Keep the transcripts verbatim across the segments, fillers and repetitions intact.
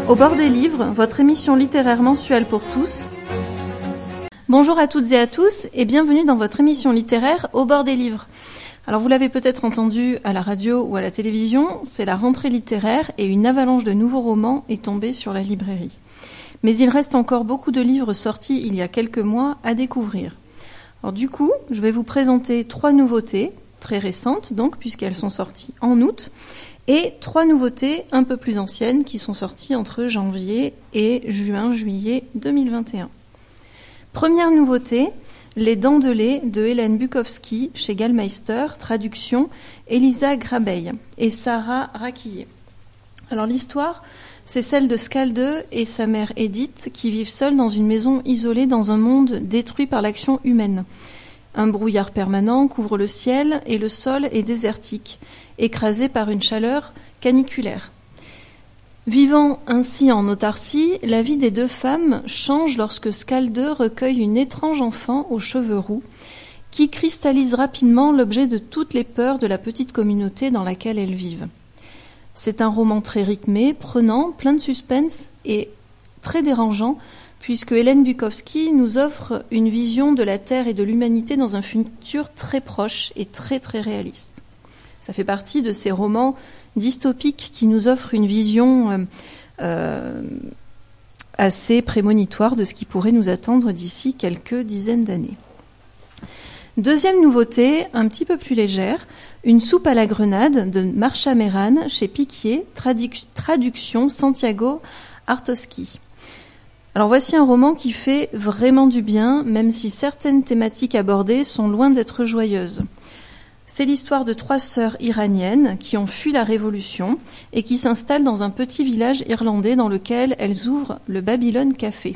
Au bord des livres, votre émission littéraire mensuelle pour tous. Bonjour à toutes et à tous et bienvenue dans votre émission littéraire Au bord des livres. Alors vous l'avez peut-être entendu à la radio ou à la télévision, c'est la rentrée littéraire et une avalanche de nouveaux romans est tombée sur la librairie. Mais il reste encore beaucoup de livres sortis il y a quelques mois à découvrir. Alors du coup, je vais vous présenter trois nouveautés, très récentes donc, puisqu'elles sont sorties en août, et trois nouveautés un peu plus anciennes qui sont sorties entre janvier et juin-juillet deux mille vingt et un. Première nouveauté, Les Dents de lait de Hélène Bukowski chez Gallmeister, traduction Elisa Grabeil et Sarah Raquillet. Alors l'histoire, c'est celle de Skalde et sa mère Edith qui vivent seuls dans une maison isolée dans un monde détruit par l'action humaine. Un brouillard permanent couvre le ciel et le sol est désertique, écrasé par une chaleur caniculaire. Vivant ainsi en autarcie, la vie des deux femmes change lorsque Skalde recueille une étrange enfant aux cheveux roux qui cristallise rapidement l'objet de toutes les peurs de la petite communauté dans laquelle elles vivent. C'est un roman très rythmé, prenant, plein de suspense et très dérangeant puisque Hélène Bukowski nous offre une vision de la Terre et de l'humanité dans un futur très proche et très très réaliste. Ça fait partie de ces romans dystopiques qui nous offrent une vision euh, euh, assez prémonitoire de ce qui pourrait nous attendre d'ici quelques dizaines d'années. Deuxième nouveauté, un petit peu plus légère, Une soupe à la grenade de Marsha Meran chez Piquier, tradu- traduction Santiago Artoski. Alors voici un roman qui fait vraiment du bien, même si certaines thématiques abordées sont loin d'être joyeuses. C'est l'histoire de trois sœurs iraniennes qui ont fui la Révolution et qui s'installent dans un petit village irlandais dans lequel elles ouvrent le Babylone Café.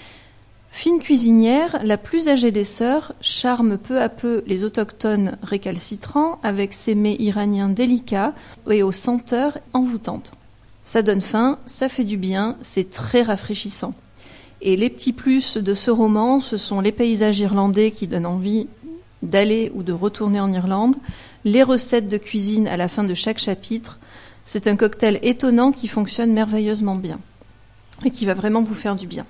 Fine cuisinière, la plus âgée des sœurs charme peu à peu les autochtones récalcitrants avec ses mets iraniens délicats et aux senteurs envoûtantes. Ça donne faim, ça fait du bien, c'est très rafraîchissant. Et les petits plus de ce roman, ce sont les paysages irlandais qui donnent envie d'aller ou de retourner en Irlande, les recettes de cuisine à la fin de chaque chapitre. C'est un cocktail étonnant qui fonctionne merveilleusement bien et qui va vraiment vous faire du bien.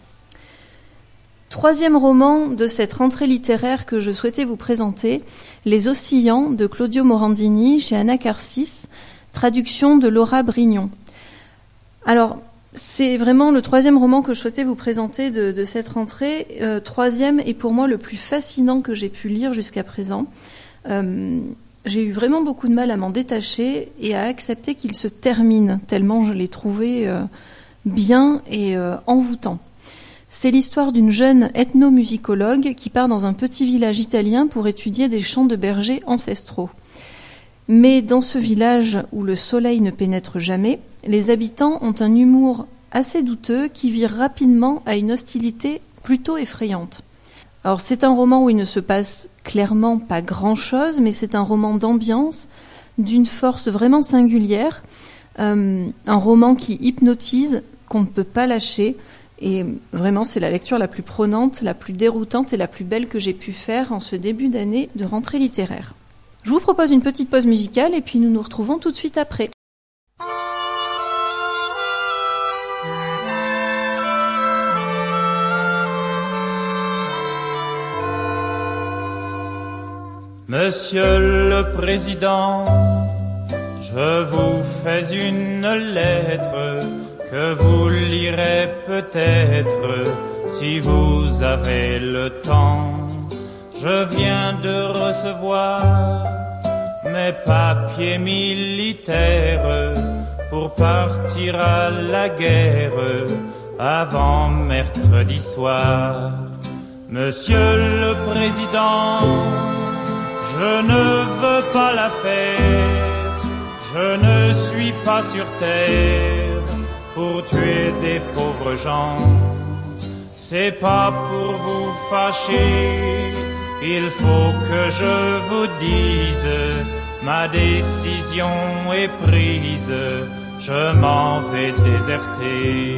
Troisième roman de cette rentrée littéraire que je souhaitais vous présenter, Les Oscillants de Claudio Morandini chez Anacarsis, traduction de Laura Brignon. Alors, c'est vraiment le troisième roman que je souhaitais vous présenter de, de cette rentrée. Euh, troisième est pour moi le plus fascinant que j'ai pu lire jusqu'à présent. Euh, j'ai eu vraiment beaucoup de mal à m'en détacher et à accepter qu'il se termine, tellement je l'ai trouvé euh, bien et euh, envoûtant. C'est l'histoire d'une jeune ethnomusicologue qui part dans un petit village italien pour étudier des chants de bergers ancestraux. Mais dans ce village où le soleil ne pénètre jamais, les habitants ont un humour assez douteux qui vire rapidement à une hostilité plutôt effrayante. Alors c'est un roman où il ne se passe clairement pas grand-chose, mais c'est un roman d'ambiance, d'une force vraiment singulière, euh, un roman qui hypnotise, qu'on ne peut pas lâcher, et vraiment c'est la lecture la plus prenante, la plus déroutante et la plus belle que j'ai pu faire en ce début d'année de rentrée littéraire. Je vous propose une petite pause musicale et puis nous nous retrouvons tout de suite après. Monsieur le Président, je vous fais une lettre que vous lirez peut-être si vous avez le temps. Je viens de recevoir mes papiers militaires pour partir à la guerre avant mercredi soir. Monsieur le Président, je ne veux pas la fête, je ne suis pas sur terre pour tuer des pauvres gens. C'est pas pour vous fâcher, il faut que je vous dise, ma décision est prise, je m'en vais déserter.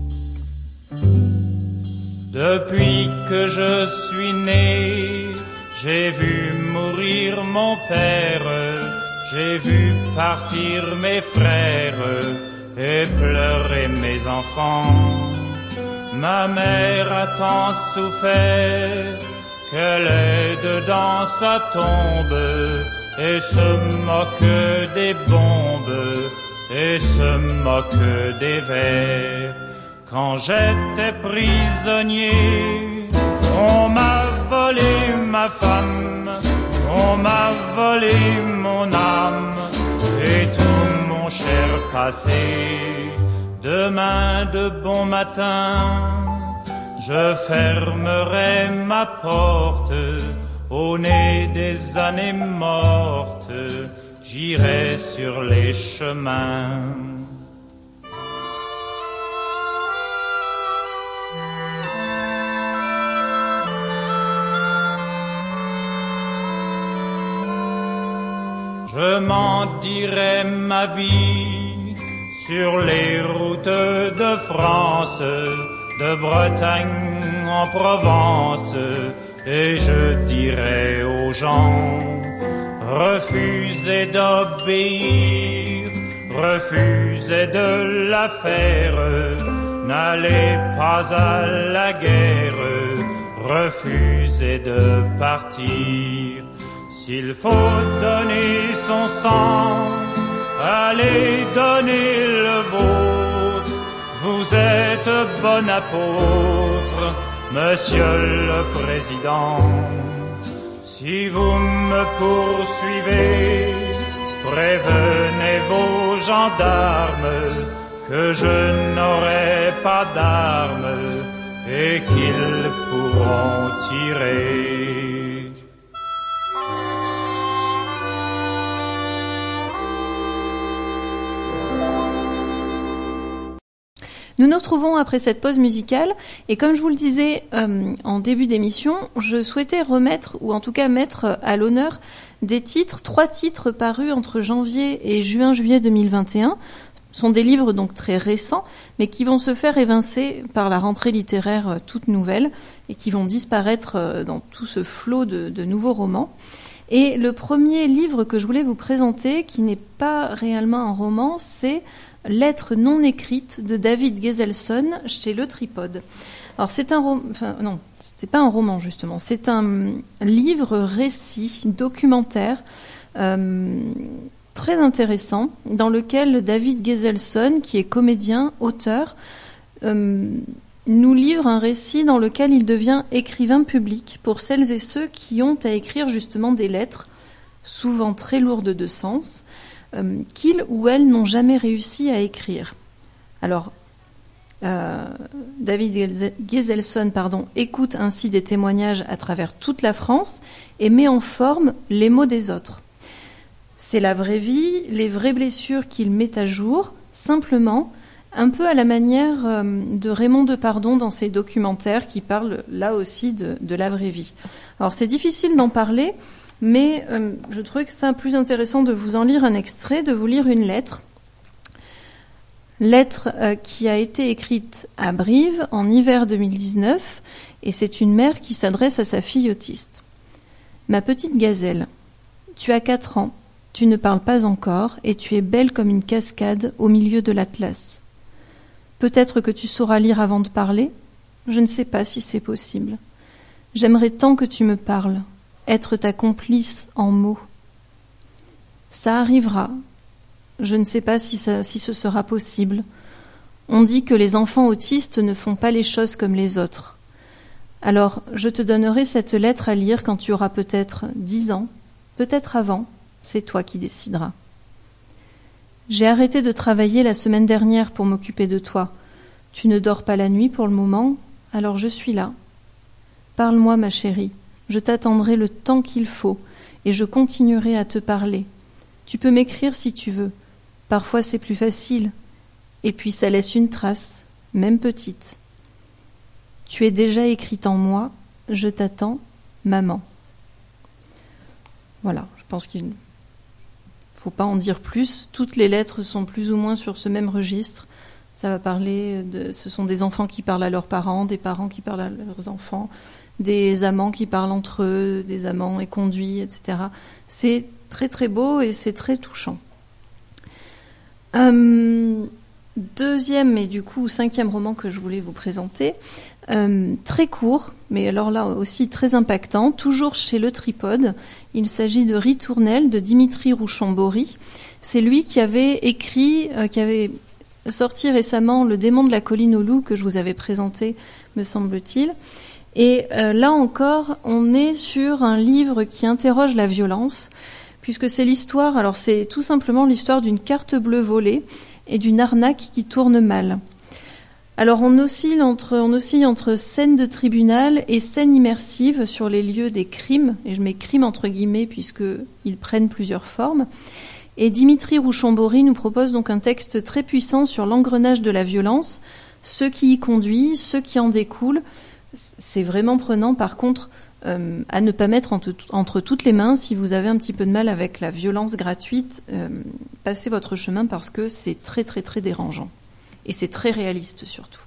Depuis que je suis né, j'ai vu mourir mon père, j'ai vu partir mes frères et pleurer mes enfants. Ma mère a tant souffert qu'elle est dedans sa tombe et se moque des bombes et se moque des vers. Quand j'étais prisonnier, on m'a volé ma femme, on m'a volé mon âme et tout mon cher passé. Demain de bon matin, je fermerai ma porte au nez des années mortes, j'irai sur les chemins. Je m'en dirai ma vie sur les routes de France, de Bretagne en Provence, et je dirai aux gens, refusez d'obéir, refusez de la faire, n'allez pas à la guerre, refusez de partir. S'il faut donner son sang, allez donner le vôtre. Vous êtes bon apôtre, Monsieur le Président. Si vous me poursuivez, prévenez vos gendarmes que je n'aurai pas d'armes et qu'ils pourront tirer. Nous nous retrouvons après cette pause musicale et comme je vous le disais euh, en début d'émission, je souhaitais remettre ou en tout cas mettre à l'honneur des titres, trois titres parus entre janvier et juin-juillet deux mille vingt et un. Ce sont des livres donc très récents mais qui vont se faire évincer par la rentrée littéraire euh, toute nouvelle et qui vont disparaître euh, dans tout ce flot de, de nouveaux romans. Et le premier livre que je voulais vous présenter, qui n'est pas réellement un roman, c'est Lettres non écrites de David Geselson chez Le Tripode. Alors c'est un roman, enfin non, c'est pas un roman justement, c'est un livre récit documentaire euh, très intéressant dans lequel David Geselson, qui est comédien, auteur, euh, nous livre un récit dans lequel il devient écrivain public pour celles et ceux qui ont à écrire justement des lettres, souvent très lourdes de sens, Euh, qu'ils ou elles n'ont jamais réussi à écrire. Alors, euh, David Geselson pardon, écoute ainsi des témoignages à travers toute la France et met en forme les mots des autres. C'est la vraie vie, les vraies blessures qu'il met à jour, simplement, un peu à la manière euh, de Raymond Depardon dans ses documentaires qui parlent là aussi de, de la vraie vie. Alors, c'est difficile d'en parler, mais euh, je trouvais que c'est plus intéressant de vous en lire un extrait, de vous lire une lettre. Lettre euh, qui a été écrite à Brive en hiver deux mille dix-neuf, et c'est une mère qui s'adresse à sa fille autiste. Ma petite gazelle, tu as quatre ans, tu ne parles pas encore, et tu es belle comme une cascade au milieu de l'Atlas. Peut-être que tu sauras lire avant de parler, je ne sais pas si c'est possible. J'aimerais tant que tu me parles, être ta complice en mots. Ça arrivera. Je ne sais pas si, ça, si ce sera possible. On dit que les enfants autistes ne font pas les choses comme les autres. Alors, je te donnerai cette lettre à lire quand tu auras peut-être dix ans, peut-être avant, c'est toi qui décideras. J'ai arrêté de travailler la semaine dernière pour m'occuper de toi. Tu ne dors pas la nuit pour le moment, alors je suis là. Parle-moi, ma chérie. Je t'attendrai le temps qu'il faut et je continuerai à te parler. Tu peux m'écrire si tu veux. Parfois c'est plus facile. Et puis ça laisse une trace, même petite. Tu es déjà écrite en moi. Je t'attends, maman. Voilà, je pense qu'il ne faut pas en dire plus. Toutes les lettres sont plus ou moins sur ce même registre. Ça va parler de, ce sont des enfants qui parlent à leurs parents, des parents qui parlent à leurs enfants, des amants qui parlent entre eux, des amants éconduits, et cetera. C'est très très beau et c'est très touchant. Euh, deuxième et du coup cinquième roman que je voulais vous présenter, euh, très court, mais alors là aussi très impactant, toujours chez Le Tripode. Il s'agit de Ritournelle de Dimitri Rouchon-Bory. C'est lui qui avait écrit, euh, qui avait sorti récemment Le démon de la colline aux loups que je vous avais présenté, me semble-t-il. Et euh, là encore, on est sur un livre qui interroge la violence, puisque c'est l'histoire, alors c'est tout simplement l'histoire d'une carte bleue volée et d'une arnaque qui tourne mal. Alors on oscille entre, on oscille entre scène de tribunal et scène immersive sur les lieux des crimes, et je mets crimes entre guillemets puisqu'ils prennent plusieurs formes. Et Dimitri Rouchon-Bory nous propose donc un texte très puissant sur l'engrenage de la violence, ce qui y conduit, ce qui en découle. C'est vraiment prenant, par contre, euh, à ne pas mettre entre, entre toutes les mains. Si vous avez un petit peu de mal avec la violence gratuite, euh, passez votre chemin parce que c'est très très très dérangeant. Et c'est très réaliste surtout.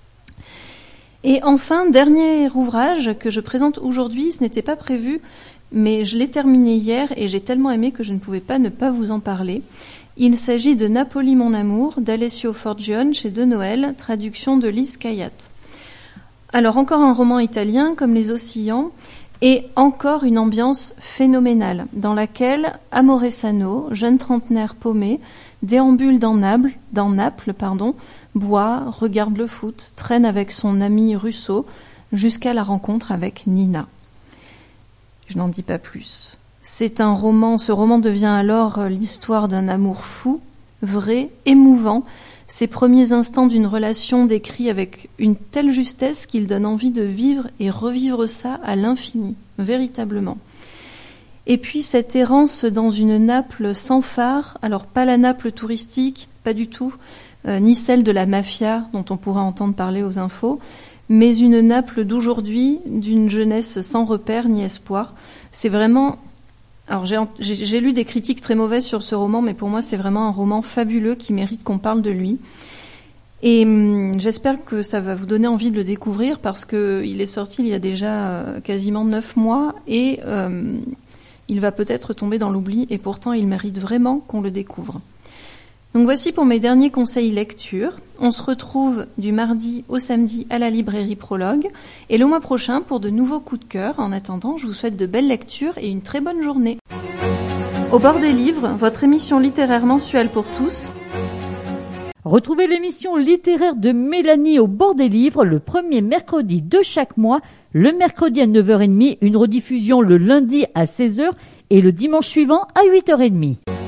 Et enfin, dernier ouvrage que je présente aujourd'hui, ce n'était pas prévu, mais je l'ai terminé hier et j'ai tellement aimé que je ne pouvais pas ne pas vous en parler. Il s'agit de Napoli mon amour d'Alessio Forgione chez De Noël, traduction de Lise Kayat. Alors encore un roman italien comme Les Oscillants et encore une ambiance phénoménale dans laquelle Amore Sano, jeune trentenaire paumé, déambule dans Naples, dans Naples pardon, boit, regarde le foot, traîne avec son ami Russo jusqu'à la rencontre avec Nina. Je n'en dis pas plus. C'est un roman, ce roman devient alors l'histoire d'un amour fou, vrai, émouvant, ces premiers instants d'une relation décrits avec une telle justesse qu'il donne envie de vivre et revivre ça à l'infini, véritablement. Et puis cette errance dans une Naples sans phare, alors pas la Naples touristique, pas du tout, euh, ni celle de la mafia dont on pourra entendre parler aux infos, mais une Naples d'aujourd'hui, d'une jeunesse sans repère ni espoir. C'est vraiment... Alors j'ai, j'ai, j'ai lu des critiques très mauvaises sur ce roman, mais pour moi c'est vraiment un roman fabuleux qui mérite qu'on parle de lui. Et hum, j'espère que ça va vous donner envie de le découvrir parce que il est sorti il y a déjà euh, quasiment neuf mois et euh, il va peut-être tomber dans l'oubli et pourtant il mérite vraiment qu'on le découvre. Donc voici pour mes derniers conseils lecture. On se retrouve du mardi au samedi à la librairie Prologue et le mois prochain pour de nouveaux coups de cœur. En attendant, je vous souhaite de belles lectures et une très bonne journée. Au bord des livres, votre émission littéraire mensuelle pour tous. Retrouvez l'émission littéraire de Mélanie au bord des livres le premier mercredi de chaque mois, le mercredi à neuf heures trente, une rediffusion le lundi à seize heures et le dimanche suivant à huit heures trente.